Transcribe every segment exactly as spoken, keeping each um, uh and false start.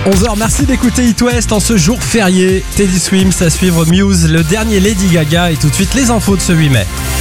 onze heures, merci d'écouter It West en ce jour férié. Teddy Swims à suivre Muse, le dernier Lady Gaga et tout de suite les infos de ce huit mai.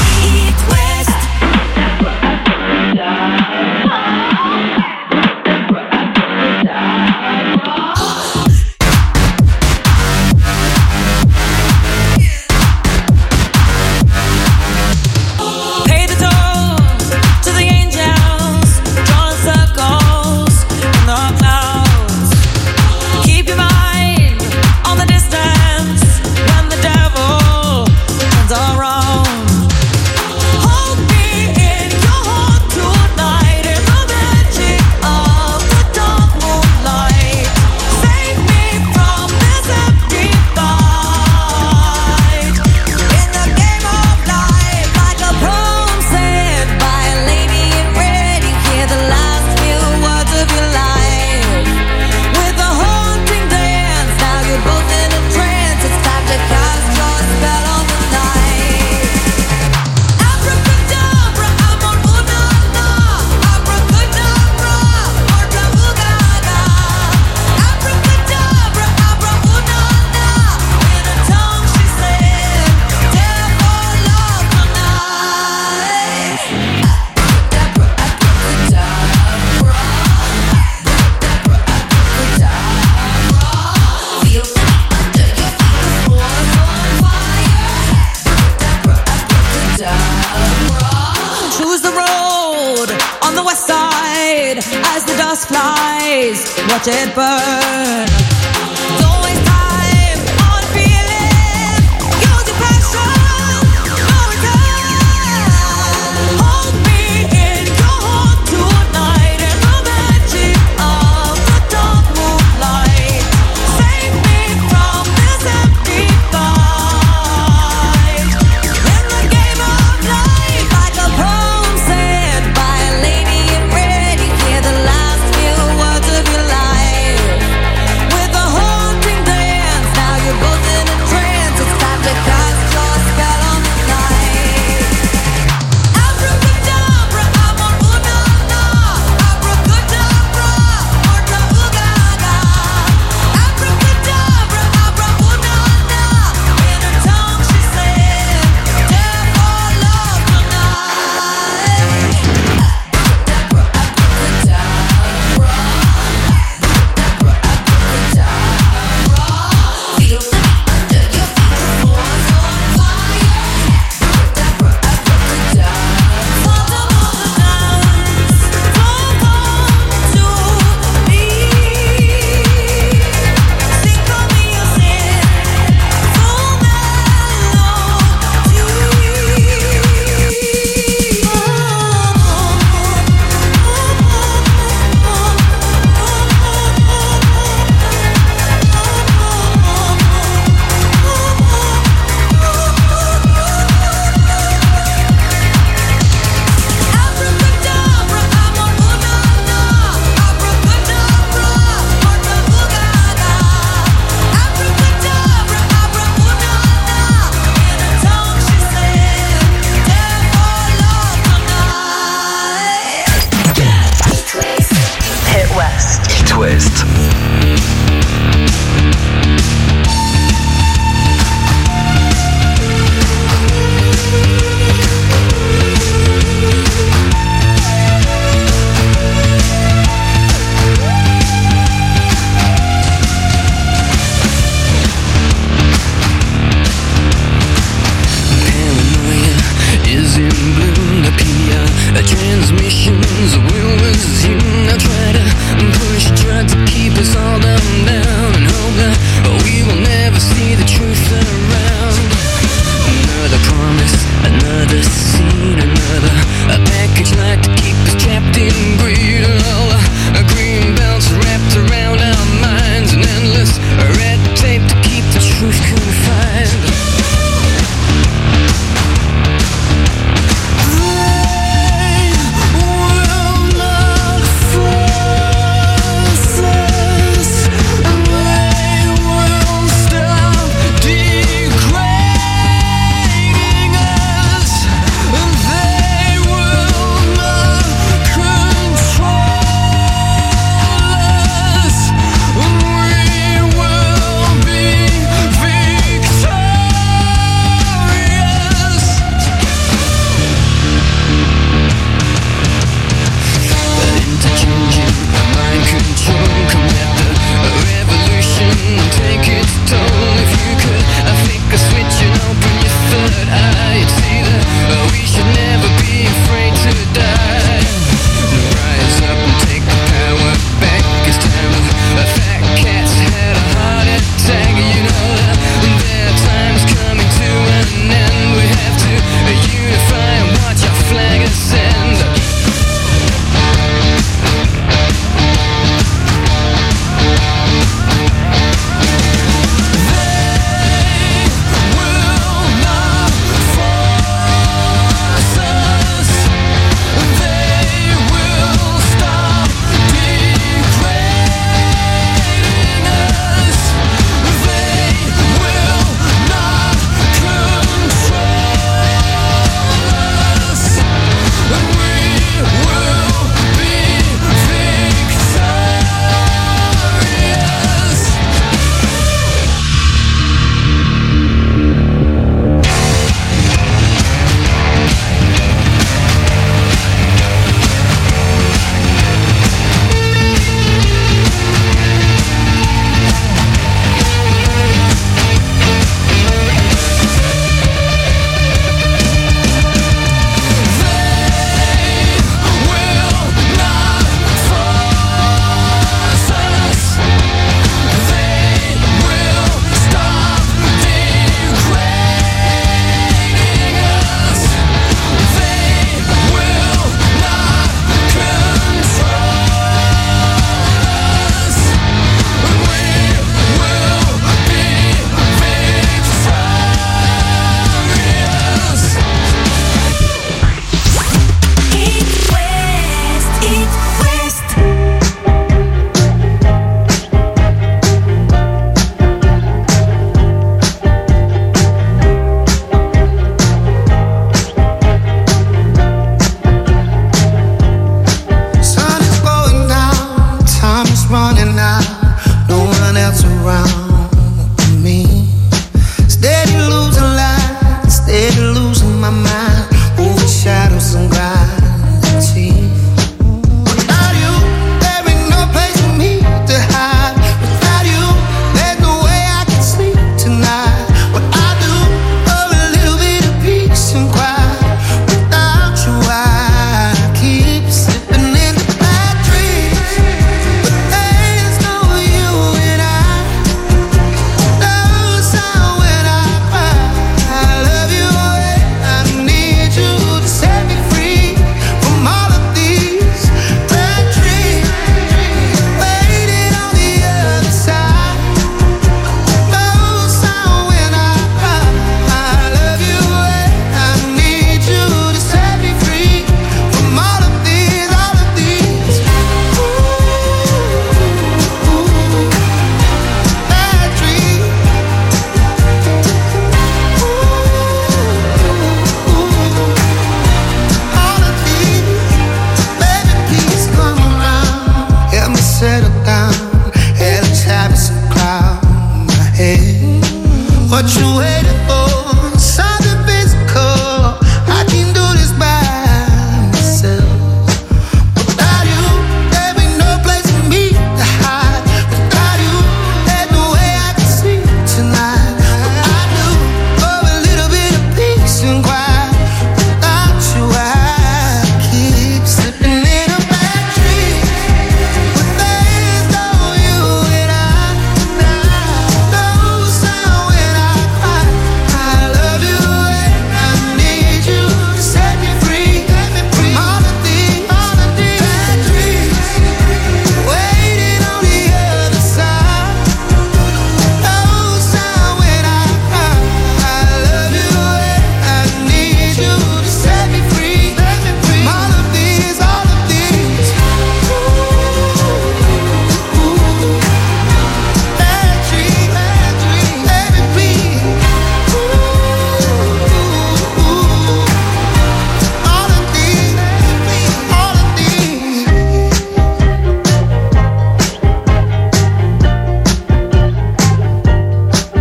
Watch it burn.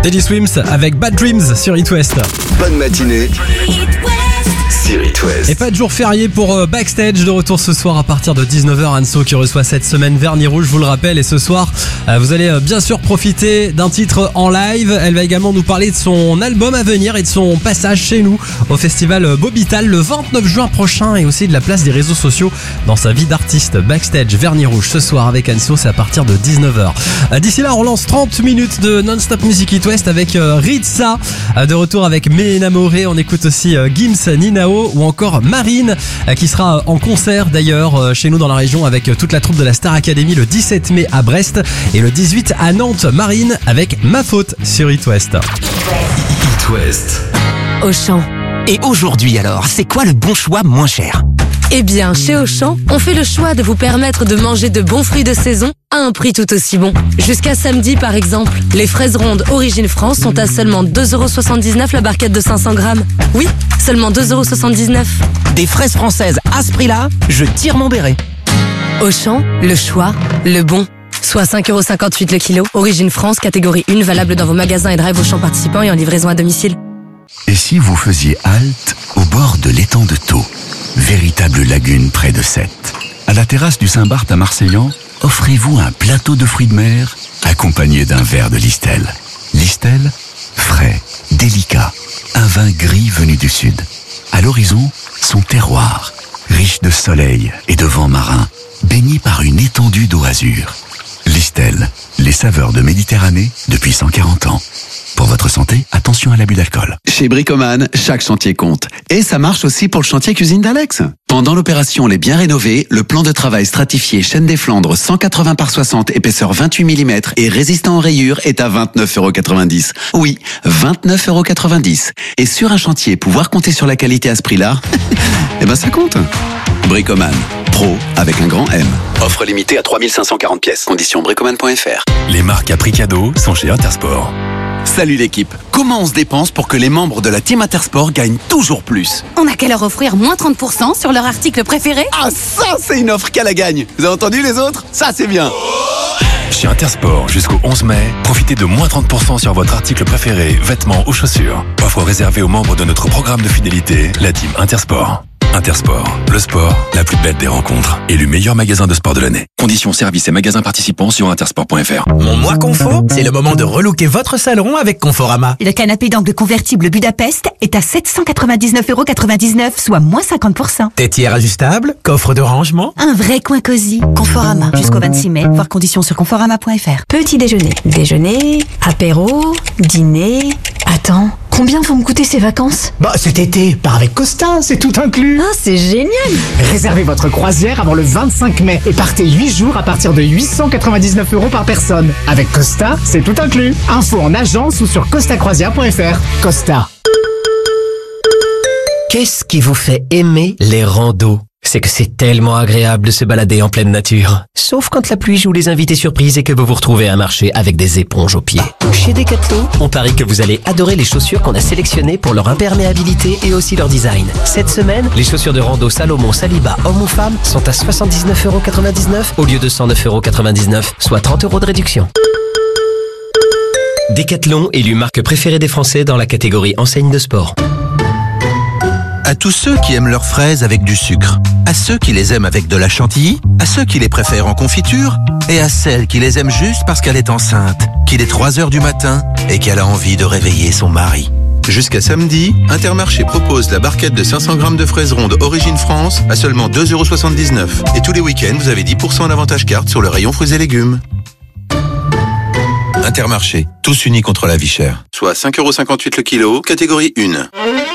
Teddy Swims avec Bad Dreams sur It West. Bonne matinée sur It West. Et pas de jour férié pour euh, Backstage, de retour ce soir à partir de dix-neuf heures. Anso qui reçoit cette semaine Vernis Rouge, je vous le rappelle. Et ce soir, euh, vous allez euh, bien sûr profiter d'un titre en live. Elle va également nous parler de son album à venir et de son passage chez nous au festival euh, Bobital le vingt-neuf juin prochain, et aussi de la place des réseaux sociaux dans sa vie d'artiste. Backstage, Vernis Rouge ce soir avec Anso, c'est à partir de dix-neuf heures. Euh, d'ici là, on lance trente minutes de non-stop music It West avec euh, Ritza. Euh, de retour avec Me Enamoré. On écoute aussi euh, Gims, Ninao ou encore Marine qui sera en concert d'ailleurs chez nous dans la région avec toute la troupe de la Star Academy le dix-sept mai à Brest et le dix-huit à Nantes. Marine avec Ma Faute sur It West. It West. Auchan. Et aujourd'hui alors, c'est quoi le bon choix moins cher ? Eh bien, chez Auchan, on fait le choix de vous permettre de manger de bons fruits de saison à un prix tout aussi bon. Jusqu'à samedi, par exemple, les fraises rondes Origine France sont à seulement deux euros soixante-dix-neuf la barquette de cinq cents grammes. Oui, seulement deux euros soixante-dix-neuf. Des fraises françaises à ce prix-là, je tire mon béret. Auchan, le choix, le bon. Soit cinq euros cinquante-huit le kilo. Origine France, catégorie un, valable dans vos magasins et drive Auchan participants et en livraison à domicile. Et si vous faisiez halte au bord de l'étang de Thau, véritable lagune près de Sète, à la terrasse du Saint-Barth à Marseillan, offrez-vous un plateau de fruits de mer accompagné d'un verre de Listel. Listel, frais, délicat, un vin gris venu du sud. À l'horizon, son terroir, riche de soleil et de vent marin, baigné par une étendue d'eau azur. Listel, les saveurs de Méditerranée depuis cent quarante ans. Pour votre santé, attention à l'abus d'alcool. Chez Bricoman, chaque chantier compte. Et ça marche aussi pour le chantier cuisine d'Alex. Pendant l'opération Les Biens Rénovés, le plan de travail stratifié Chêne des Flandres cent quatre-vingts par soixante, épaisseur vingt-huit millimètres et résistant aux rayures est à vingt-neuf euros quatre-vingt-dix. Oui, vingt-neuf euros quatre-vingt-dix. Et sur un chantier, pouvoir compter sur la qualité à ce prix-là, eh ben ça compte. Bricoman, pro avec un grand M. Offre limitée à trois mille cinq cent quarante pièces. Conditions bricoman point f r. Les marques à prix cadeau sont chez Intersport. Salut l'équipe. Comment on se dépense pour que les membres de la Team Intersport gagnent toujours plus ? On a qu'à leur offrir moins trente pour cent sur leur article préféré. Ah, ça c'est une offre qu'à la gagne. Vous avez entendu les autres ? Ça c'est bien. Chez Intersport, jusqu'au onze mai, profitez de moins trente pour cent sur votre article préféré, vêtements ou chaussures. Offre réservée aux membres de notre programme de fidélité, la Team Intersport. Intersport, le sport, la plus belle des rencontres. Élu meilleur magasin de sport de l'année. Conditions, services et magasins participants sur intersport point f r. Mon mois confort, c'est le moment de relooker votre salon avec Conforama. Le canapé d'angle convertible Budapest est à sept cent quatre-vingt-dix-neuf euros quatre-vingt-dix-neuf, soit moins cinquante pour cent. Tétière ajustable, coffre de rangement. Un vrai coin cosy. Conforama, jusqu'au vingt-six mai, voir conditions sur conforama point f r. Petit déjeuner, déjeuner, apéro, dîner... Attends, combien vont me coûter ces vacances ? Bah cet été, part avec Costa, c'est tout inclus. Ah, c'est génial ! Réservez votre croisière avant le vingt-cinq mai et partez huit jours à partir de huit cent quatre-vingt-dix-neuf euros par personne. Avec Costa, c'est tout inclus. Info en agence ou sur costa croisière point f r. Costa. Qu'est-ce qui vous fait aimer les randos ? C'est que c'est tellement agréable de se balader en pleine nature. Sauf quand la pluie joue les invités surprises et que vous vous retrouvez à marcher avec des éponges aux pieds. Chez Decathlon, on parie que vous allez adorer les chaussures qu'on a sélectionnées pour leur imperméabilité et aussi leur design. Cette semaine, les chaussures de rando Salomon Saliba homme ou femme sont à soixante-dix-neuf euros quatre-vingt-dix-neuf au lieu de cent neuf euros quatre-vingt-dix-neuf, soit trente euros de réduction. Decathlon, élu marque préférée des Français dans la catégorie enseigne de sport. À tous ceux qui aiment leurs fraises avec du sucre, à ceux qui les aiment avec de la chantilly, à ceux qui les préfèrent en confiture, et à celle qui les aime juste parce qu'elle est enceinte, qu'il est trois heures du matin et qu'elle a envie de réveiller son mari. Jusqu'à samedi, Intermarché propose la barquette de cinq cents grammes de fraises rondes Origine France à seulement deux euros soixante-dix-neuf. Et tous les week-ends, vous avez dix pour cent d'avantage carte sur le rayon fruits et légumes. Intermarché, tous unis contre la vie chère. Soit cinq euros cinquante-huit le kilo, catégorie un.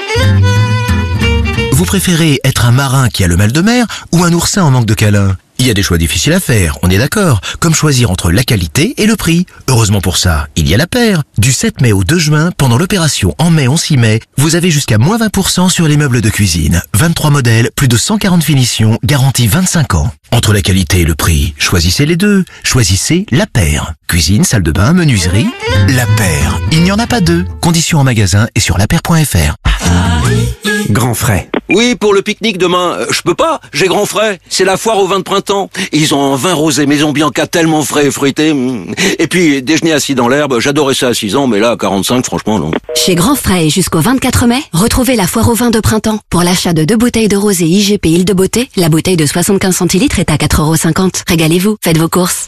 Vous préférez être un marin qui a le mal de mer ou un oursin en manque de câlin ? Il y a des choix difficiles à faire, on est d'accord, comme choisir entre la qualité et le prix. Heureusement pour ça, il y a la paire. Du sept mai au deux juin, pendant l'opération En mai, on s'y met, vous avez jusqu'à moins vingt pour cent sur les meubles de cuisine. vingt-trois modèles, plus de cent quarante finitions, garantie vingt-cinq ans. Entre la qualité et le prix, choisissez les deux. Choisissez la paire. Cuisine, salle de bain, menuiserie, la paire. Il n'y en a pas deux. Conditions en magasin et sur la paire point f r. Grand Frais. Oui, pour le pique-nique demain. Euh, je peux pas, j'ai grand frais. C'est la foire au vin de printemps. Ils ont un vin rosé Maison Bianca tellement frais et fruité. Et puis, déjeuner assis dans l'herbe, j'adorais ça à six ans, mais là, à quarante-cinq, franchement, non. Chez Grand Frais et jusqu'au vingt-quatre mai, retrouvez la foire au vin de printemps. Pour l'achat de deux bouteilles de rosé I G P Île de Beauté, la bouteille de soixante-quinze centilitres est à quatre euros cinquante. Régalez-vous, faites vos courses.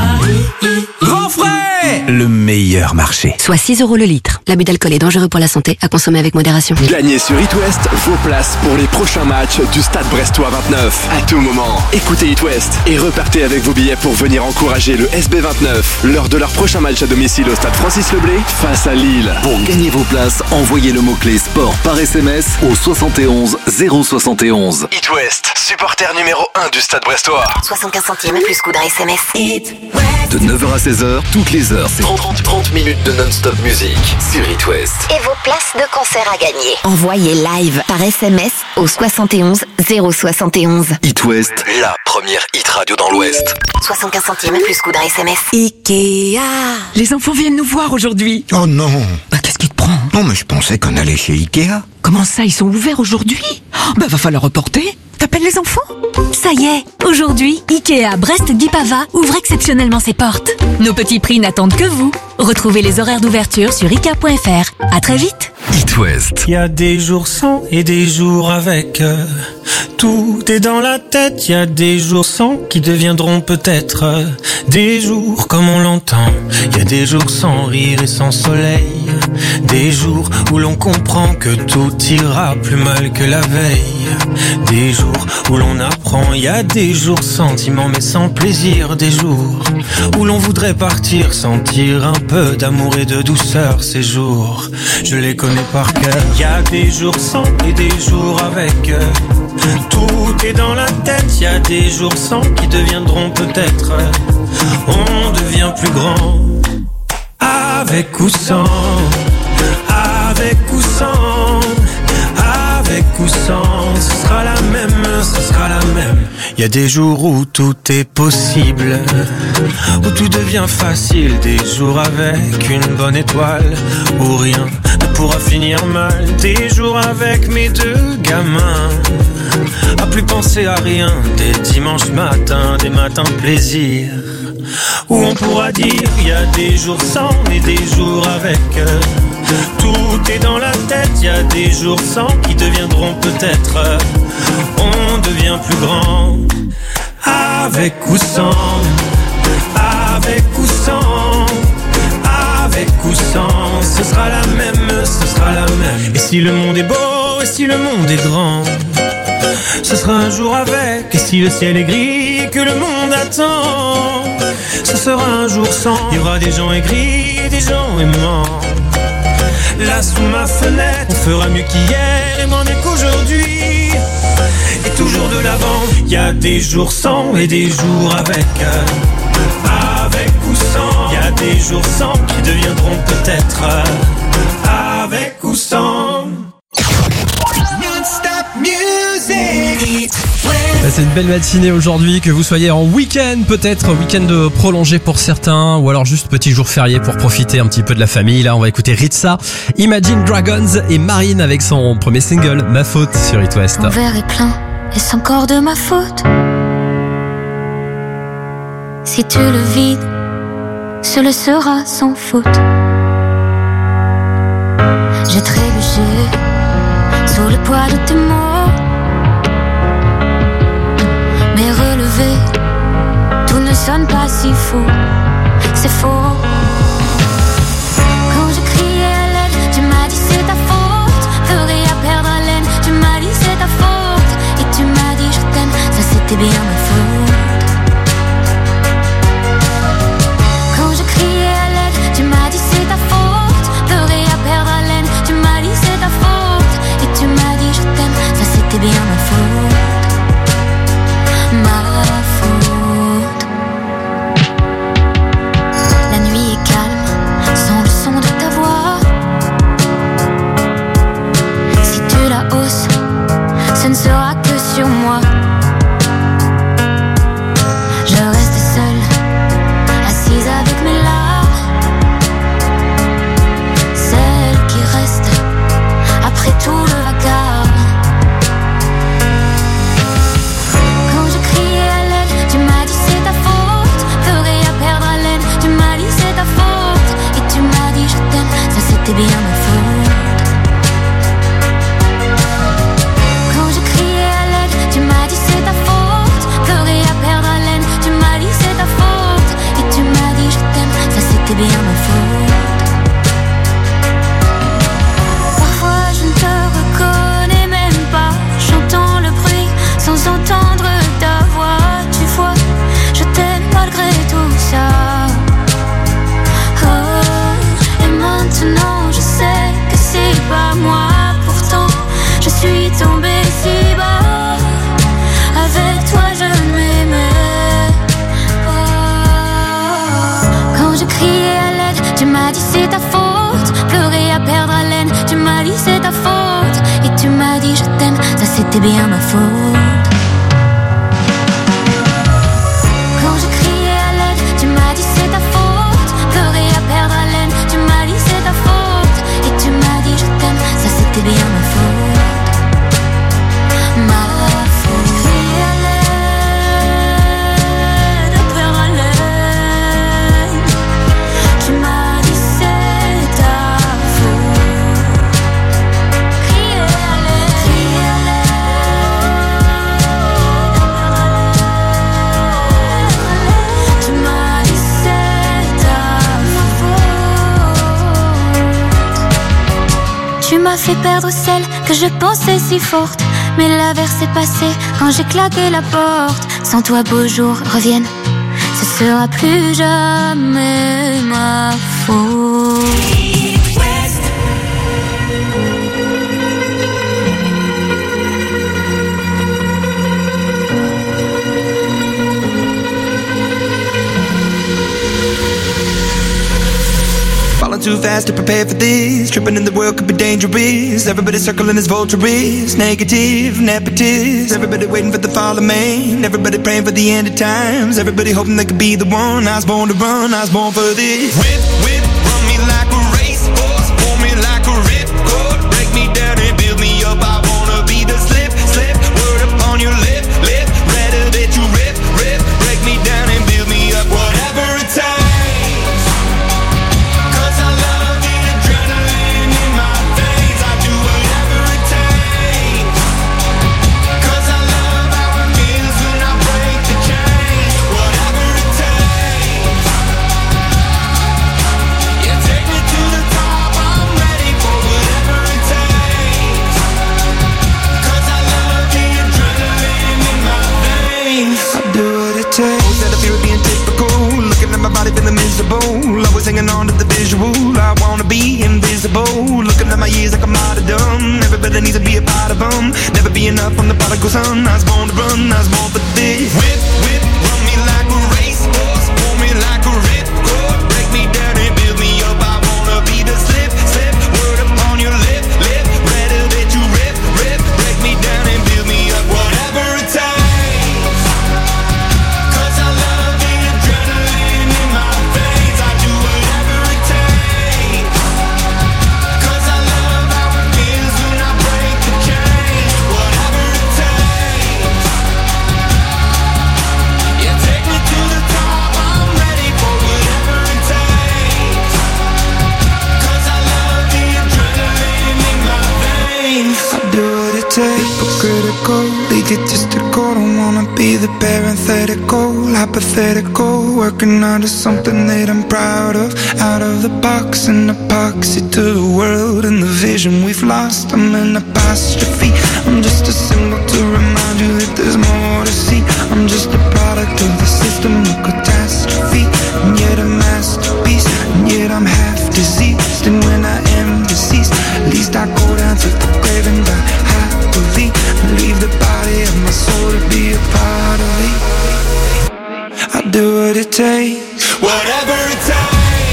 Grand Frais, le meilleur marché. Soit six euros le litre. L'abus d'alcool est dangereux pour la santé, à consommer avec modération. Gagnez sur It West vos places pour les prochains matchs du Stade Brestois vingt-neuf. À tout moment, écoutez It West et repartez avec vos billets pour venir encourager le S B vingt-neuf lors de leur prochain match à domicile au Stade Francis Leblé face à Lille. Pour gagner vos places, envoyez le mot-clé sport par S M S au soixante et onze zéro soixante et onze. It West, supporter numéro un du Stade Brestois. soixante-quinze centimes plus coût d'un S M S. It De neuf heures à seize heures, toutes les heures, c'est trente minutes de non-stop musique sur It West. Et vos places de concert à gagner. Envoyez live par S M S au soixante et onze zéro soixante et onze. It West, la première hit radio dans l'Ouest. soixante-quinze centimes plus coût d'un S M S. Ikea. Les enfants viennent nous voir aujourd'hui. Oh non. Bah qu'est-ce qui te prend? Non mais je pensais qu'on allait chez Ikea. Comment ça, ils sont ouverts aujourd'hui? Bah va falloir reporter. T'appelles les enfants? Ça y est, aujourd'hui, Ikea Brest-Guipava ouvre exceptionnellement ses portes. Nos petits prix n'attendent que vous. Retrouvez les horaires d'ouverture sur ikea point f r. À très vite. It West. Il y a des jours sans et des jours avec. euh, Tout est dans la tête. Il y a des jours sans qui deviendront peut-être euh, des jours comme on l'entend. Il y a des jours sans rire et sans soleil. Des jours où l'on comprend que tout ira plus mal que la veille. Des jours où l'on apprend. Il y a des jours sentiments mais sans plaisir. Des jours où l'on voudrait partir, sentir un peu d'amour et de douceur. Ces jours, je les connais par cœur. Il y a des jours sans et des jours avec. Tout est dans la tête. Il y a des jours sans qui deviendront peut-être. On devient plus grand. Avec ou sans. Avec ou sans. Avec ou sans. Ce sera la même, ce sera la même. Il y a des jours où tout est possible, où tout devient facile. Des jours avec une bonne étoile, où rien ne pourra finir mal. Des jours avec mes deux gamins, à plus penser à rien. Des dimanches matins, des matins de plaisir, où on pourra dire il y a des jours sans et des jours avec. Tout est dans la tête, il y a des jours sans qui deviendront peut-être. On devient plus grand. Avec ou sans. Avec ou sans. Avec ou sans. Ce sera la même, ce sera la même. Et si le monde est beau, et si le monde est grand, ce sera un jour avec. Et si le ciel est gris et que le monde attend, ce sera un jour sans. Il y aura des gens aigris et des gens aimants. Là sous ma fenêtre, on fera mieux qu'hier et moins mieux qu'aujourd'hui. Et toujours de l'avant. Il y a des jours sans et des jours avec. Avec ou sans. Il y a des jours sans qui deviendront peut-être. Avec ou sans. Non-stop music. C'est une belle matinée aujourd'hui, que vous soyez en week-end peut-être, week-end prolongé pour certains, ou alors juste petit jour férié pour profiter un petit peu de la famille. Là on va écouter Ritza, Imagine Dragons et Marine avec son premier single, Ma Faute, sur It West. Mon verre est plein et c'est encore de ma faute. Si tu le vides, ce le sera sans faute. J'ai trébuché sous le poids de tes mots. Mais relevé, tout ne sonne pas si faux. C'est faux. Quand je criais à l'aide, tu m'as dit c'est ta faute. Ferais à perdre haleine, tu m'as dit c'est ta faute. Et tu m'as dit je t'aime, ça c'était bien ma faute. Quand je criais à l'aide, tu m'as dit c'est ta faute. Ferais à perdre haleine, tu m'as dit c'est ta faute. Et tu m'as dit je t'aime, ça c'était bien ma faute. Ma faute. La nuit est calme, sans le son de ta voix. Si tu la hausses, ce ne sera que sur moi. Je reste seule, assise avec mes larmes. Celle qui reste après tout le vacarme. c'était bien ma faute. Quand je criais à l'aide, tu m'as dit c'est ta faute. Pleurer à perdre haleine, tu m'as dit c'est ta faute. Et tu m'as dit je t'aime, ça c'était bien ma faute. Ma faute. Crier à l'aide, perdre haleine, tu m'as dit c'est ta faute. Crier à l'aide, crier à l'aide, tu m'as dit c'est ta faute. Tu m'as fait perdre celle que je pensais si forte. Mais l'averse est passée quand j'ai claqué la porte. Sans toi beaux jours reviennent, ce sera plus jamais ma faute. Falling too fast to prepare for this. Tripping in the world could be dangerous. Everybody circling as vultures. Negative, nepotist. Everybody waiting for the fall of man. Everybody praying for the end of times. Everybody hoping they could be the one. I was born to run, I was born for this. Whip, whip, run me like a racehorse. Pull me like a ripcord. Break me down and build me up. I wanna be the slip, slip. Word upon your lip, lip. Rather that you rip, rip. Break me down and build me up. Whatever it takes. Always had a fear of being typical. Looking at my body feeling miserable. Always hanging on to the visual. I wanna be invisible. Looking at my years like I'm out of dumb. Everybody needs to be a part of them. Never be enough, I'm the prodigal son. I was born to run, I was born for this. Whip, whip, run me like a racehorse. Pull me like a ripcord. Break me down and build me up. I wanna be the slip, slip. Word upon your lip, lip. Rather that you rip, rip. Break me down and build me up. Whatever it takes. Hypocritical, egotistical. Don't wanna be the parenthetical, hypothetical. Working out of something that I'm proud of. Out of the box, an epoxy to the world and the vision we've lost. I'm an apostrophe. I'm just a symbol to remind you that there's more to see. I'm just a product of the system of catastrophe. And yet a masterpiece, and yet I'm half diseased. And when I am deceased, at least I go down to the grave and die happily. Leave the body of my soul to be a part of me. I'll do what it takes, whatever it takes.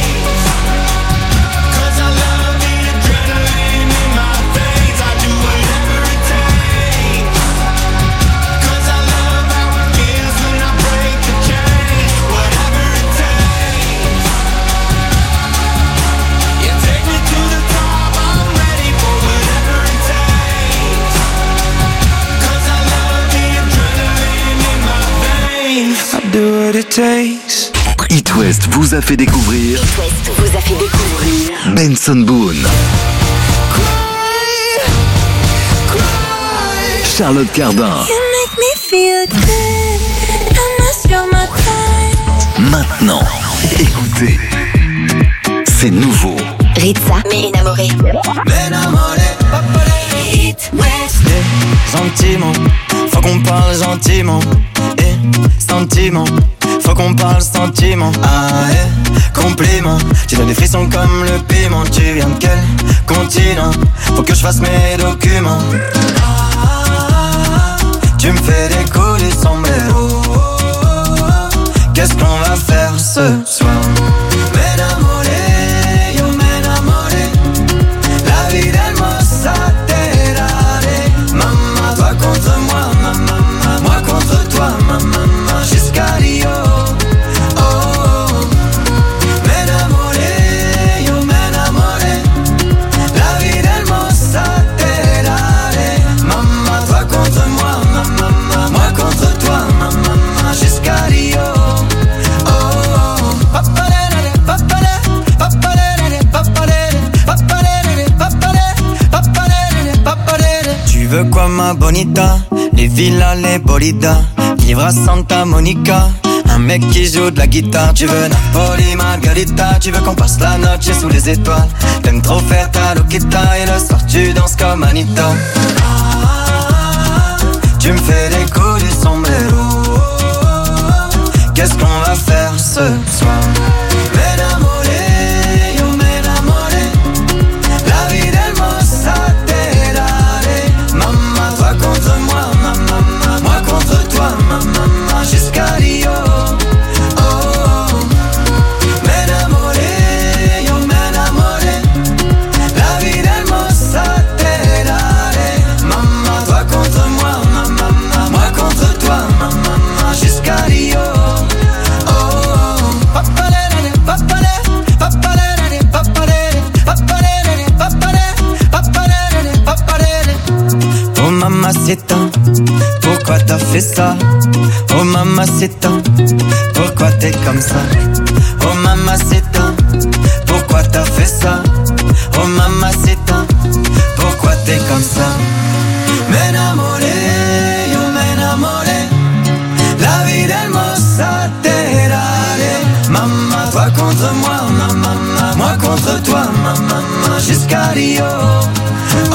Do what it takes. It West vous a fait découvrir. It West vous a fait découvrir. Benson Boone. Charlotte Cardin. You make me feel good. Unless you're my kind. Maintenant, écoutez. C'est nouveau. Ritza, mais enamoré. It West. Eh, gentiment, faut qu'on parle gentiment. Eh, sentiment, faut qu'on parle sentiment. Ah, eh, compliment. Tu donnes des frissons comme le piment. Tu viens de quel continent? Faut que je fasse mes documents. Ah, tu me fais décoller son mélo. Qu'est-ce qu'on va faire ce soir? M'enamoré, yo m'enamoré. La vida hermosa te daré. Mamá, toi Mama bonita, les villas, les bolidas, vivre à Santa Monica. Un mec qui joue de la guitare. Tu veux Napoli, Margarita. Tu veux qu'on passe la noche sous les étoiles. T'aimes trop faire ta loquita. Et le soir tu danses comme Anita. Tu me fais des coups du sombrero. Qu'est-ce qu'on va faire ce soir? M'enamoré, yo m'enamoré. La vie d'Hermosa te daré. Maman, toi contre moi, maman, moi contre toi, maman, jusqu'à Rio. Mamacita, pourquoi t'as fait ça? Oh mamacita, pourquoi t'es comme ça? Oh mamacita, pourquoi t'as fait ça? Oh mamacita, pourquoi t'es comme ça? M'enamoré, yo m'enamoré. La vie d'Hermosa te daré. Maman, toi contre moi, maman, moi contre toi, maman, jusqu'à Rio. Oh.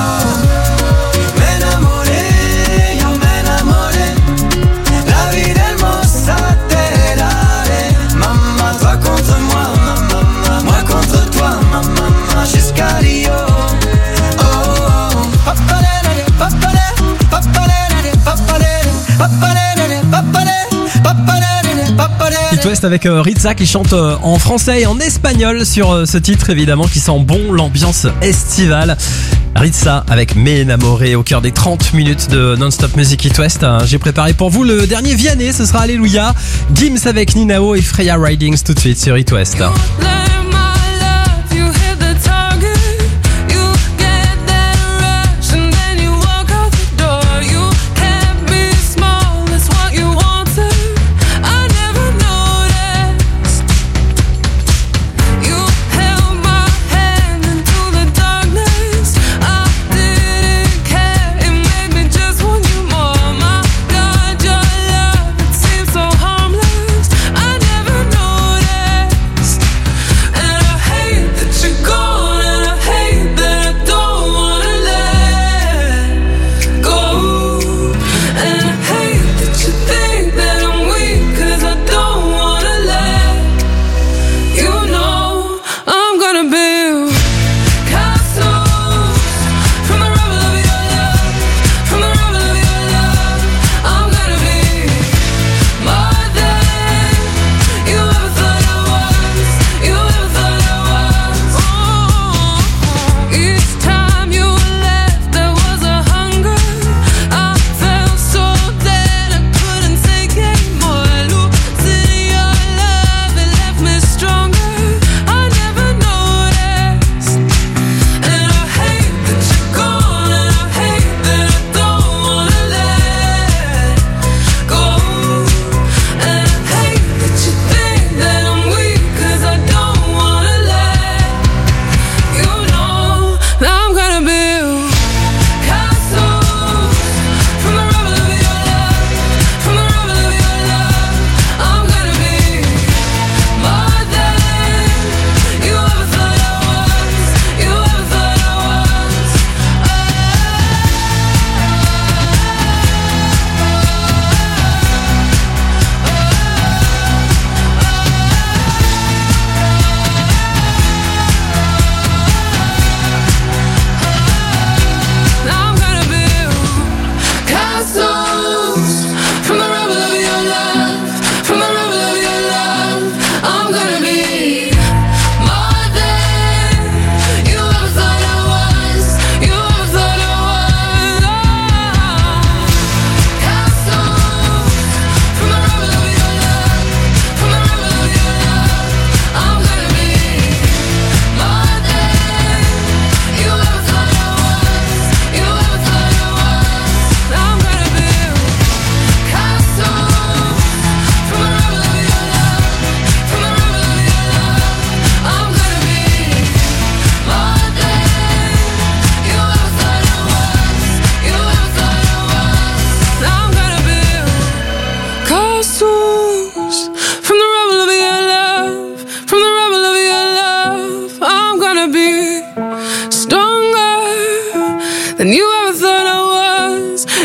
It West avec euh, Ritza qui chante euh, en français et en espagnol sur euh, ce titre évidemment qui sent bon l'ambiance estivale. Ritza avec M'enamoré au cœur des trente minutes de Non-Stop Music It West. Euh, j'ai préparé pour vous le dernier Vianney, ce sera Alléluia. Gims avec Ninao et Freya Ridings tout de suite sur It West.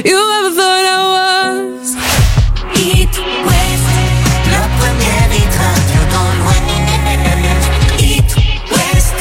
you ever thought I was. It West, la première hit radio dans l'Ouest. It West.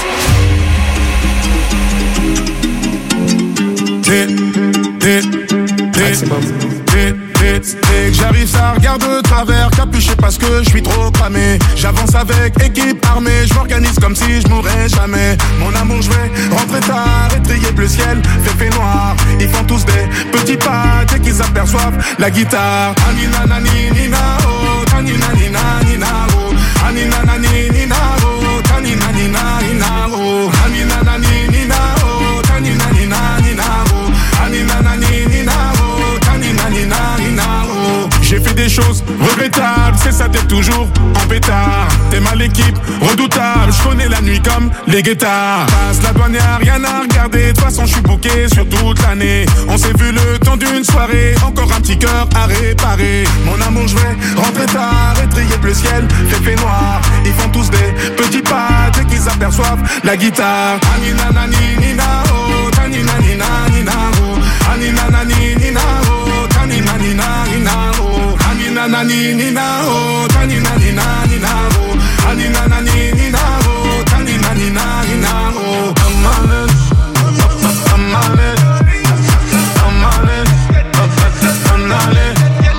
Hit, hit, hit, hit, hit. J'arrive, ça regarde de travers, capuché parce que je suis trop cramé. J'avance avec équipe armée, je m'organise comme si je mourrais jamais. Mon amour, je vais rentrer tard, étrier bleu ciel, fait fait noir. Ils font tous des petits pas dès qu'ils aperçoivent la guitare. Anina nani nina oh, tanina nina nina oh, anina nani nina oh, tanina nina nina oh, anina nani nina oh, tanina nina nina oh, anina nani nina oh, tanina nina nina oh. J'ai fait des choses regrettables, c'est ça d'être toujours en pétard. T'es mal équipe, redoutable, je connais la nuit comme les guettards. Passe la douane, y'a rien à regarder, de toute façon je suis booké sur toute l'année. On s'est vu le temps d'une soirée, encore un petit cœur à réparer. Mon amour, je vais rentrer tard, étrier bleu ciel, fait fait noir. Ils font tous des petits pas dès qu'ils aperçoivent la guitare. Anina nani nina oh, tanina nina nina oh, anina nani nina oh, tanina nina nina oh, anina nani nina oh, tanina nina nina oh, anina nani nina oh, tanina nina nina oh. I'm on it, I'm on it, I'm on it, I'm on it,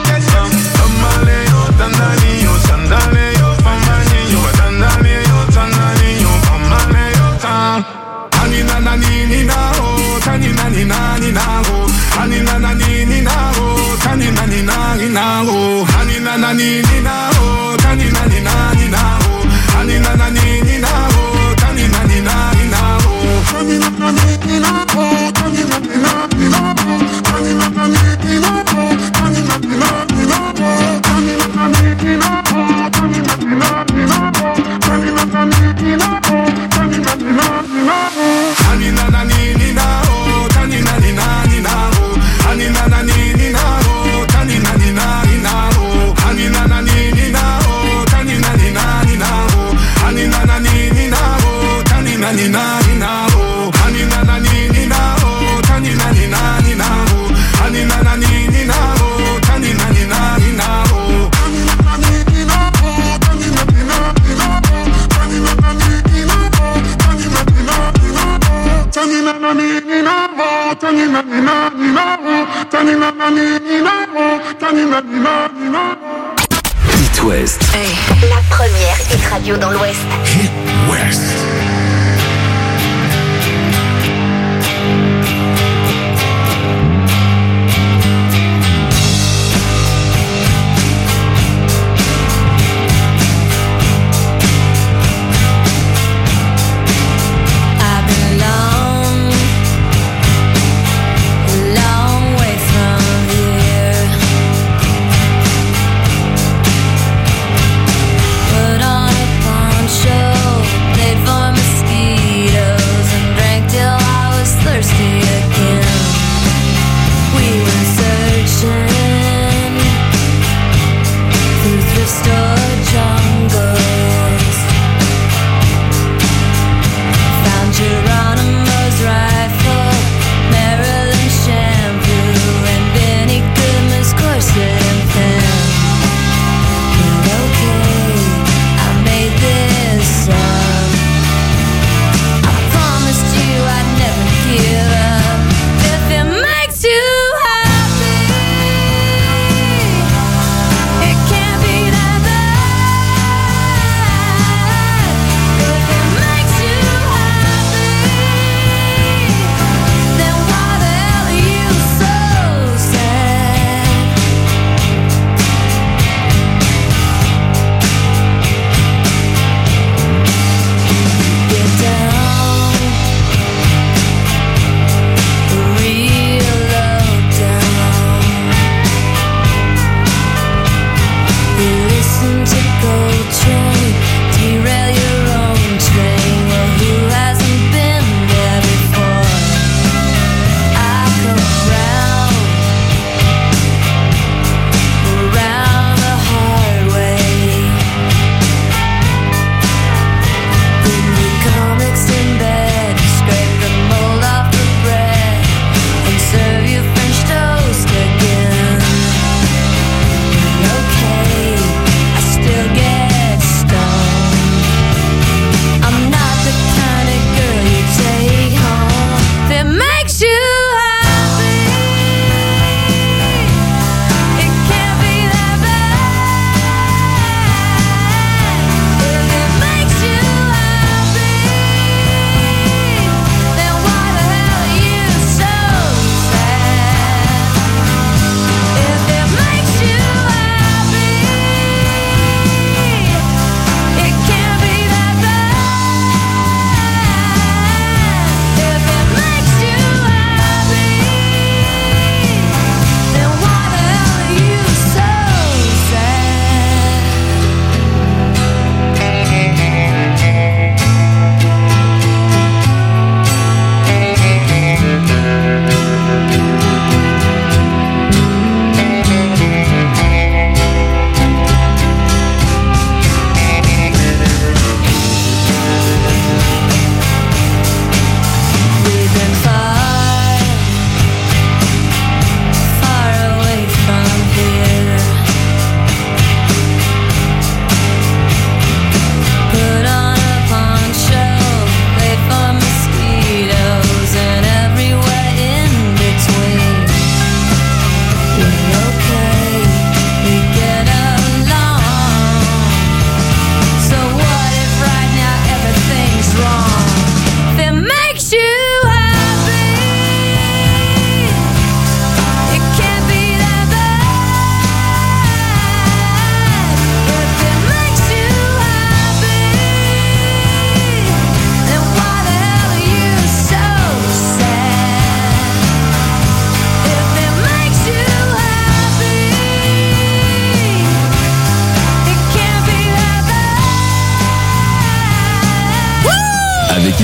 Tamale yo, tandani yo, sandale yo, famani yo, tandani yo, tandani yo, famale yo, tan. Anina nani nina oh, tanina nina nina oh, anina nani nina oh, tanina nina nina oh, anina nani nina oh, tanina nina nina oh, anina nani nina oh, tanina nina nina oh, tanina nani nina oh, tanina nina nina oh, tanina nani nina oh, tanina nina nina oh, tanina nani nina oh, tanina nina nina oh, tanina nani nina oh, tanina nina nina oh, anina nani nina oh, tanina nina nina oh, anina nani nina oh, tanina nina nina oh, anina nani nina oh, tanina nina nina oh, anina nani nina oh, tanina nina nina oh, anina nani nina oh, tanina nina nina oh, anina nani nina oh, tanina nina nina oh, anina nani nina oh, tanina nina nina oh, tanina nani nina oh, tanina nina nina oh, tanina nani nina oh, tanina nina nina oh, tanina nani nina oh, tanina nina nina oh. It West. Hey. La première hit radio dans l'Ouest. Hit West. I've been long, a long way from here. Put on a poncho, played for myself.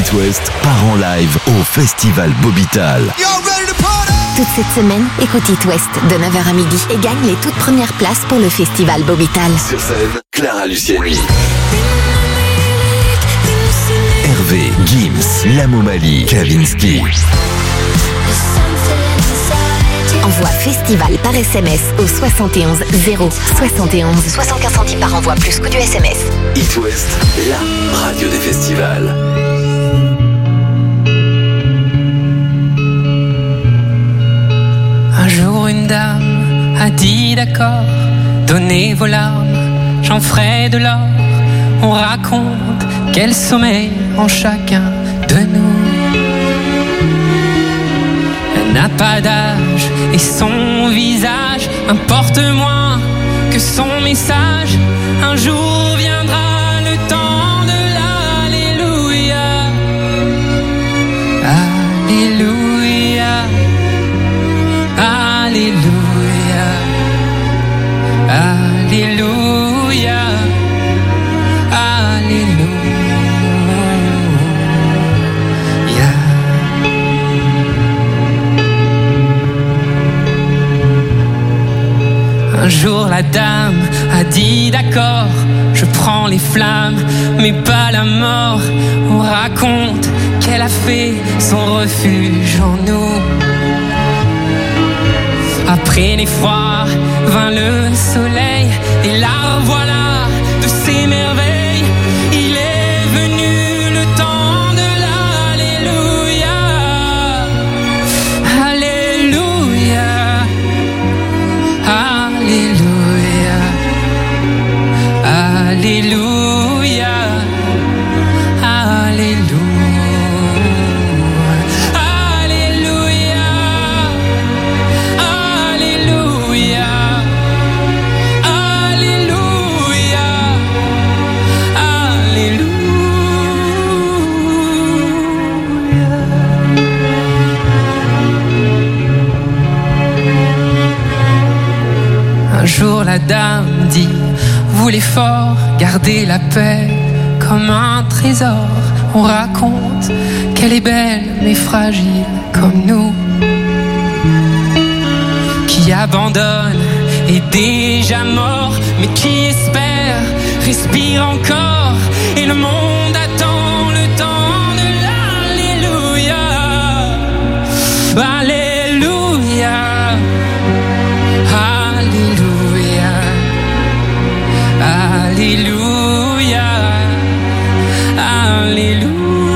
It West part en live au Festival Bobital. Toute cette semaine, écoute It West de neuf heures à midi et gagne les toutes premières places pour le Festival Bobital. Sur scène, Clara Luciani, Hervé, Gims, Lamomali, Kavinsky. Envoie Festival par S M S au soixante et onze zéro soixante et onze. soixante-quinze centimes par envoi plus coût du S M S. It West, la radio des festivals. Un jour une dame a dit d'accord, donnez vos larmes, j'en ferai de l'or. On raconte quel sommeil en chacun de nous. Elle n'a pas d'âge et son visage importe moins que son message. Un jour viendra le temps de l'Alléluia. Alléluia. Alléluia. Alléluia. Alléluia. Un jour la dame a dit d'accord, je prends les flammes, mais pas la mort. On raconte qu'elle a fait son refuge en nous. Après l'effroi vint le soleil, et la voilà de ses merveilles. Il est venu le temps de l'Alléluia. Alléluia. Alléluia. Alléluia. Alléluia. Un jour la dame dit, voulez fort garder la paix comme un trésor. On raconte qu'elle est belle mais fragile comme nous, qui abandonne est déjà mort, mais qui espère respire encore. Et le monde attend le temps de l'Alléluia. Alléluia. Alléluia. Alléluia. Alléluia.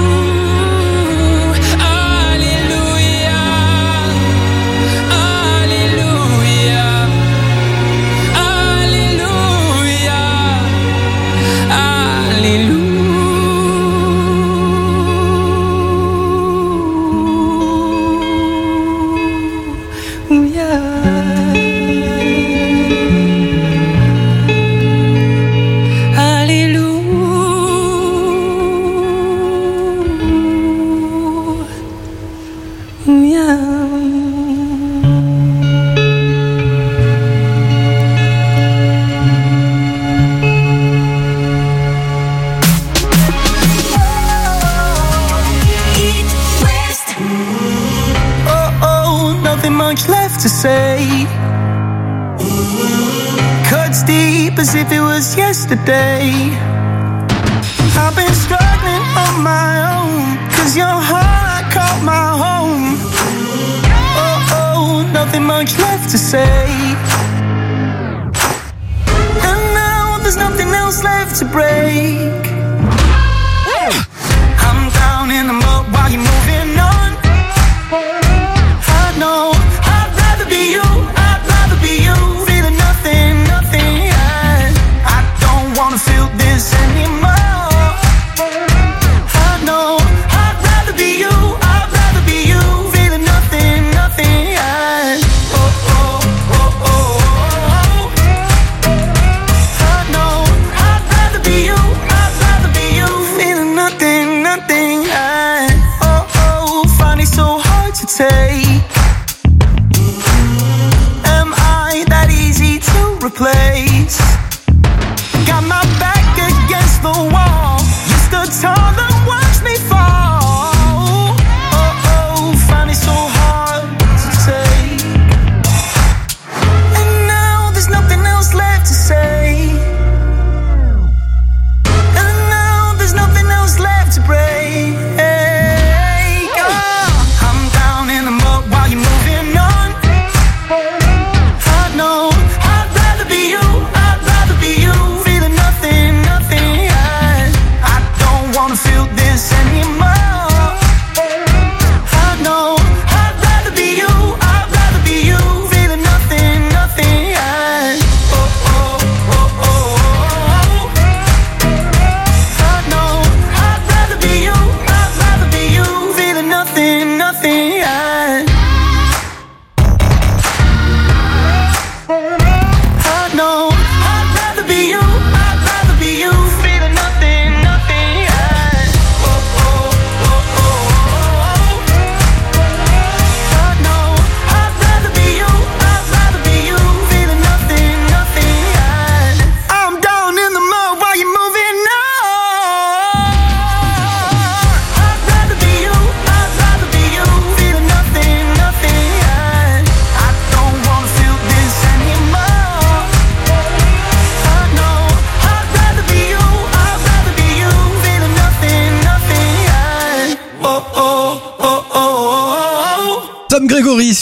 To say cuts deep as if it was yesterday. I've been struggling on my own, cause your heart caught my home. Oh, oh, nothing much left to say. And now there's nothing else left to break. I'm down in the mud while you're moving on. I know you, I'd rather be you, feeling nothing, nothing, yeah. I don't wanna feel this anymore. I know, I'd rather be you, I'd rather be you, feeling nothing, nothing, yeah. Oh, oh, oh, oh, oh. I know, I'd rather be you, I'd rather be you, feeling nothing, nothing, yeah. Oh, oh, find it so hard to take. Replace. Got my back against the wall. You stood tall and watched me fall.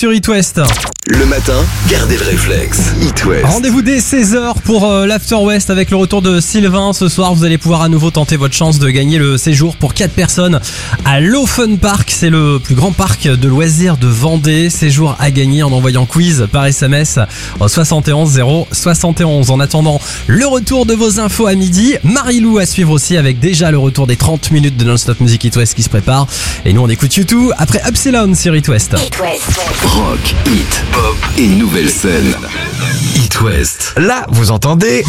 sur It West. Le matin, gardez le réflexe. It West. Rendez-vous dès seize heures pour euh, l'After West avec le retour de Sylvain. Ce soir, vous allez pouvoir à nouveau tenter votre chance de gagner le séjour pour quatre personnes à l'O Fun Park. C'est le plus grand parc de loisirs de Vendée. Séjour à gagner en envoyant quiz par S M S au soixante et onze zéro soixante et onze. En attendant le retour de vos infos à midi, Marilou à suivre aussi avec déjà le retour des trente minutes de Non-Stop Music It West qui se prépare. Et nous on écoute U deux après Upsilon sur It West. It West. Rock, hit, pop et nouvelle scène. It West. Là, vous entendez?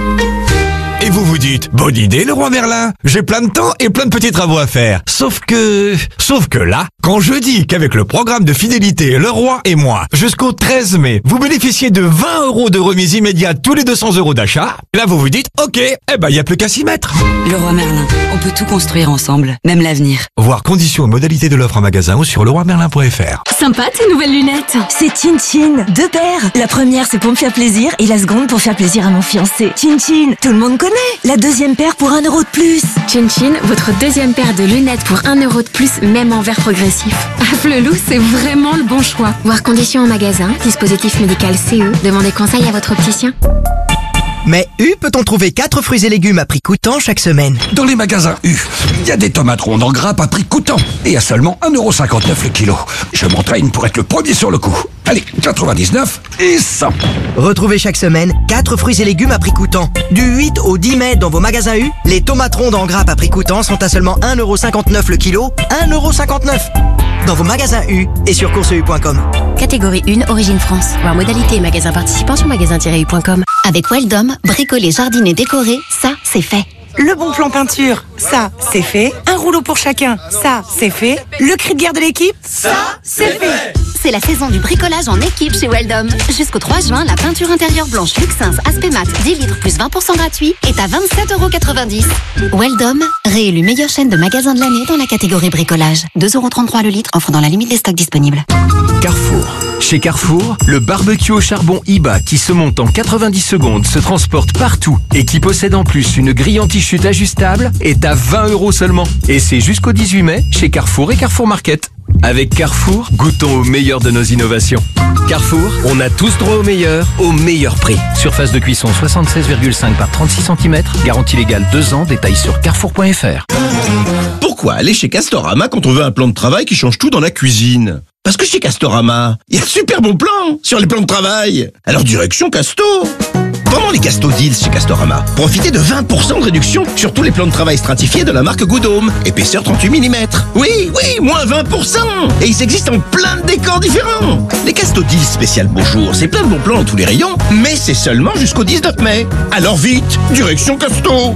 Et vous vous dites, bonne idée le roi Merlin, j'ai plein de temps et plein de petits travaux à faire. Sauf que... Sauf que là, quand je dis qu'avec le programme de fidélité Le Roi et moi, jusqu'au treize mai, vous bénéficiez de vingt euros de remise immédiate tous les deux cents euros d'achat, là vous vous dites, ok, eh ben y a plus qu'à s'y mettre. Le Roi Merlin, on peut tout construire ensemble, même l'avenir. Voir conditions et modalités de l'offre en magasin ou sur leroy merlin point f r. Sympa tes nouvelles lunettes. C'est Chin Chin, deux paires. La première c'est pour me faire plaisir et la seconde pour faire plaisir à mon fiancé. Chin Chin, tout le monde connaît. La deuxième paire pour un euro de plus. Chin Chin, votre deuxième paire de lunettes pour un euro de plus, même en verre progressif. Ah, Flelou, c'est vraiment le bon choix. Voir conditions en magasin, dispositif médical C E. Demandez conseil à votre opticien. Mais U peut-on trouver quatre fruits et légumes à prix coûtant chaque semaine? Dans les magasins U, il y a des tomates rondes en grappe à prix coûtant et à seulement un euro cinquante-neuf le kilo. Je m'entraîne pour être le premier sur le coup. Allez, quatre-vingt-dix-neuf et cent. Retrouvez chaque semaine quatre fruits et légumes à prix coûtant. Du huit au dix mai dans vos magasins U, les tomates rondes en grappe à prix coûtant sont à seulement un euro cinquante-neuf le kilo. un euro cinquante-neuf dans vos magasins U et sur course u point com. Catégorie un, Origine France. Voir modalité et magasin participant sur magasin tiret u point com. Avec Weldom, bricoler, jardiner, décorer, ça, c'est fait. Le bon plan peinture, ça, c'est fait. Un rouleau pour chacun, ça, c'est fait. Le cri de guerre de l'équipe, ça, c'est fait. C'est la saison du bricolage en équipe chez Weldom. Jusqu'au trois juin, la peinture intérieure blanche Luxins Aspect Mat dix litres plus vingt pour cent gratuit est à vingt-sept euros quatre-vingt-dix. Weldom, réélu meilleure chaîne de magasins de l'année dans la catégorie bricolage. deux euros trente-trois le litre, offre dans la limite des stocks disponibles. Carrefour. Chez Carrefour, le barbecue au charbon Iba qui se monte en quatre-vingt-dix secondes, se transporte partout et qui possède en plus une grille anti-chute ajustable est à vingt euros seulement. Et c'est jusqu'au dix-huit mai chez Carrefour et Carrefour Market. Avec Carrefour, goûtons au meilleur de nos innovations. Carrefour, on a tous droit au meilleur, au meilleur prix. Surface de cuisson soixante-seize virgule cinq par trente-six centimètres, garantie légale deux ans, détail sur carrefour point f r. Pourquoi aller chez Castorama quand on veut un plan de travail qui change tout dans la cuisine? Parce que chez Castorama, il y a de super bons plans sur les plans de travail. Alors direction Casto. Pendant les Casto Deals chez Castorama, profitez de vingt pour cent de réduction sur tous les plans de travail stratifiés de la marque Goodhome, épaisseur trente-huit millimètres. Oui, oui, moins vingt pour cent. Et ils existent en plein de décors différents. Les Casto Deals spécial beau jour, c'est plein de bons plans dans tous les rayons, mais c'est seulement jusqu'au dix-neuf mai. Alors vite, direction Casto.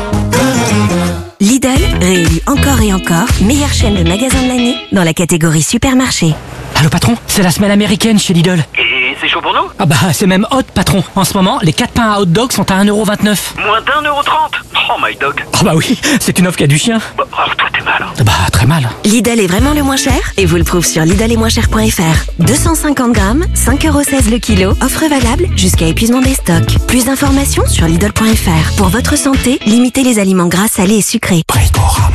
Lidl, réélu encore et encore, meilleure chaîne de magasins de l'année dans la catégorie supermarché. Allô patron, c'est la semaine américaine chez Lidl. Et c'est chaud pour nous? Ah bah c'est même hot patron. En ce moment, les quatre pains à hot dog sont à un euro vingt-neuf. Moins d'un euro trente. Oh my dog. Ah bah oui, c'est une offre qui a du chien. Bah, alors toi t'es mal. Bah très mal. Lidl est vraiment le moins cher et vous le prouve sur lidl est moins cher point f r. deux cent cinquante grammes, cinq euros seize le kilo. Offre valable jusqu'à épuisement des stocks. Plus d'informations sur lidl point f r. Pour votre santé, limitez les aliments gras, salés et sucrés. Bricorama.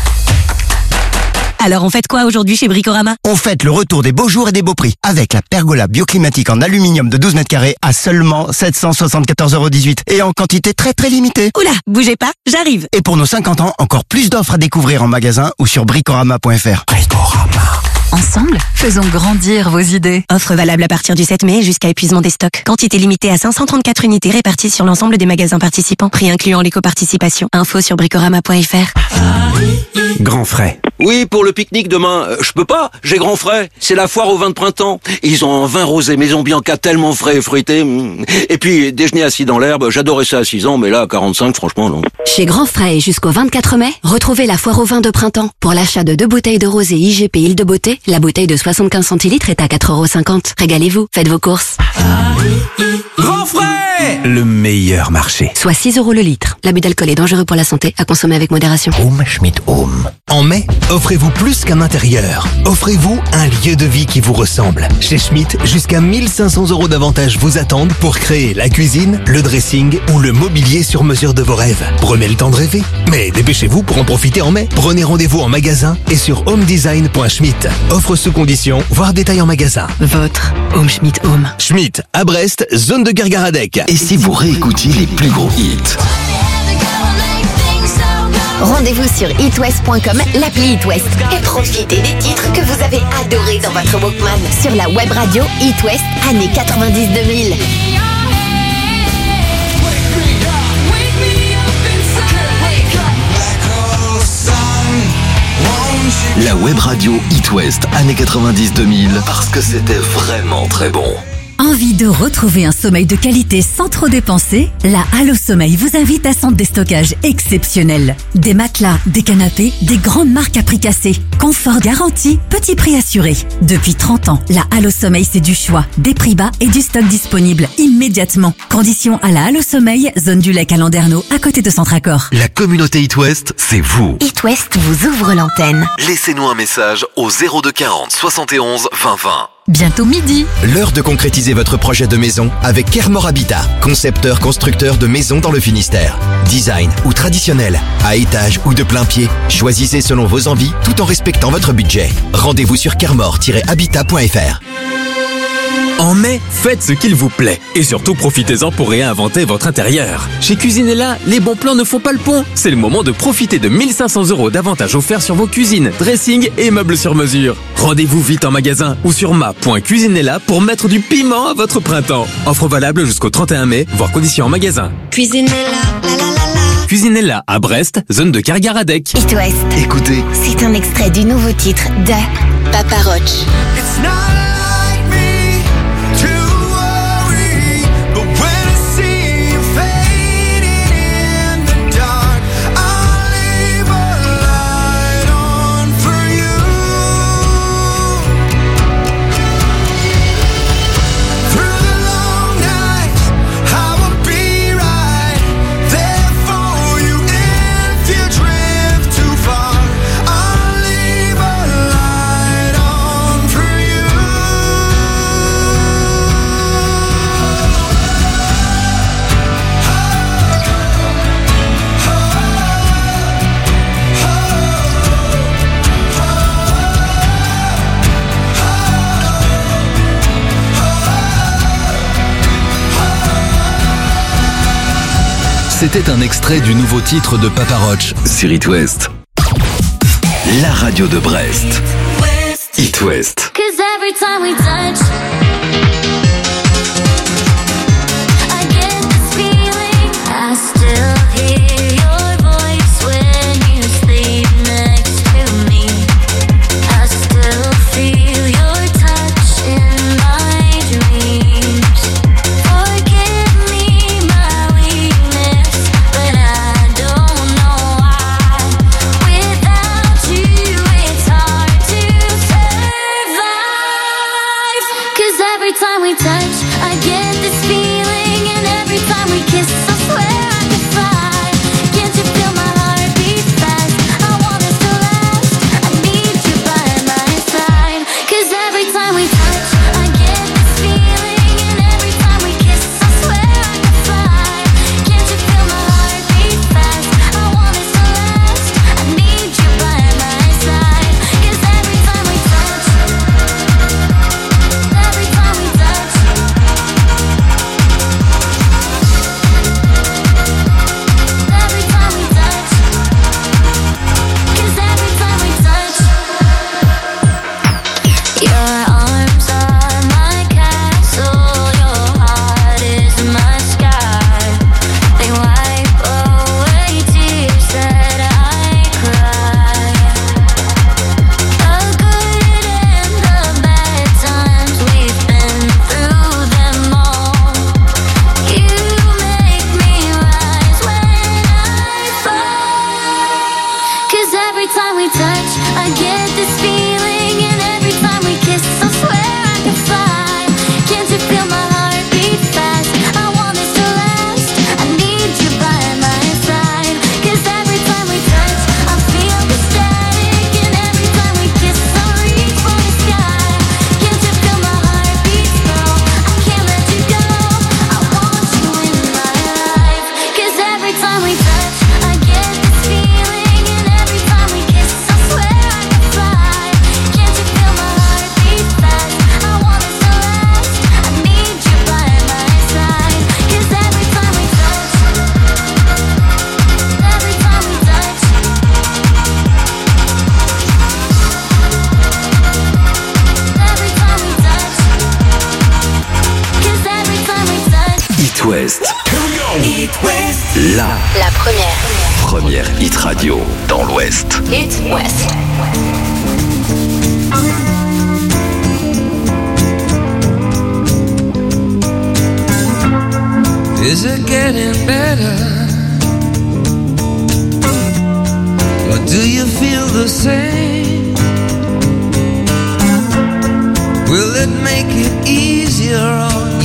Alors on fête quoi aujourd'hui chez Bricorama? On fête le retour des beaux jours et des beaux prix avec la pergola bioclimatique en aluminium de douze mètres carrés à seulement sept cent soixante-quatorze euros dix-huit et en quantité très très limitée. Oula, bougez pas, j'arrive. Et pour nos cinquante ans, encore plus d'offres à découvrir en magasin ou sur bricorama point f r. Bricorama. Ensemble, faisons grandir vos idées. Offre valable à partir du sept mai jusqu'à épuisement des stocks. Quantité limitée à cinq cent trente-quatre unités réparties sur l'ensemble des magasins participants. Prix incluant l'éco-participation. Info sur bricorama point f r. Grand frais. Oui, pour le pique-nique demain, euh, je peux pas, j'ai grand frais. C'est la foire au vin de printemps. Ils ont un vin rosé Maison Bianca tellement frais et fruité. Mm. Et puis, déjeuner assis dans l'herbe, j'adorais ça à six ans, mais là, à quarante-cinq, franchement, non. Chez Grand Frais jusqu'au vingt-quatre mai, retrouvez la foire au vin de printemps. Pour l'achat de deux bouteilles de rosé I G P Île de Beauté, la bouteille de soixante-quinze centilitres est à quatre euros cinquante. Régalez-vous, faites vos courses. Grand frais! mai, le meilleur marché. Soit six euros le litre. L'abus d'alcool est dangereux pour la santé, à consommer avec modération. Home Schmidt Home. En mai, offrez-vous plus qu'un intérieur. Offrez-vous un lieu de vie qui vous ressemble. Chez Schmidt, jusqu'à mille cinq cents euros d'avantages vous attendent pour créer la cuisine, le dressing ou le mobilier sur mesure de vos rêves. Prenez le temps de rêver. Mais dépêchez-vous pour en profiter en mai. Prenez rendez-vous en magasin et sur homedesign point schmidt. Offre sous condition, voire détail en magasin. Votre Home Schmidt Home. Schmidt, à Brest, zone de Gargaradec. Et si vous réécoutiez les plus gros hits? Rendez-vous sur it west point com, l'appli It West, et profitez des titres que vous avez adorés dans votre Walkman. Sur la web radio It West, années quatre-vingt-dix deux mille. La web radio It West, années quatre-vingt-dix deux mille, parce que c'était vraiment très bon. Envie de retrouver un sommeil de qualité sans trop dépenser? La Allo Sommeil vous invite à son déstockage exceptionnel. Des matelas, des canapés, des grandes marques à prix cassé. Confort garanti, petit prix assuré. Depuis trente ans, la Allo Sommeil c'est du choix, des prix bas et du stock disponible immédiatement. Conditions à la Allo Sommeil, zone du Lec à Landerneau, à côté de Centracor. La communauté It West, c'est vous. It West vous ouvre l'antenne. Laissez-nous un message au zéro deux quarante soixante et onze vingt vingt. Bientôt midi. L'heure de concrétiser votre projet de maison avec Kermor Habitat, concepteur constructeur de maisons dans le Finistère. Design ou traditionnel, à étage ou de plein pied, choisissez selon vos envies tout en respectant votre budget. Rendez-vous sur kermor tiret habitat point f r. En mai, faites ce qu'il vous plaît et surtout profitez-en pour réinventer votre intérieur. Chez Cuisinella, les bons plans ne font pas le pont. C'est le moment de profiter de mille cinq cents euros d'avantages offerts sur vos cuisines, dressing et meubles sur mesure. Rendez-vous vite en magasin ou sur ma point cuisinella pour mettre du piment à votre printemps. Offre valable jusqu'au trente et un mai, voire conditions en magasin. Cuisinella, la la la la. Cuisinella à Brest, zone de Gargaradec. It West. Écoutez. C'est un extrait du nouveau titre de Papa Roach. It's not like me to worry, but when I see you fading in the dark, I'll leave a light on for you. Through the long nights, I will be right there for you. If you drift too far, I'll leave a light on for you. C'était un extrait du nouveau titre de Papa Roach sur It West. La radio de Brest. It West. Cause every time we touch, I get this feeling. I still hear your voice when you sleep next to me. I still feel your touch in my dreams. Forgive me my weakness, but I don't know why. Without you, it's hard to survive. Cause every time we It West. It West. La La première. première hit radio dans l'Ouest. It West. Is it getting better? Or do you feel the same? Will it make it easier or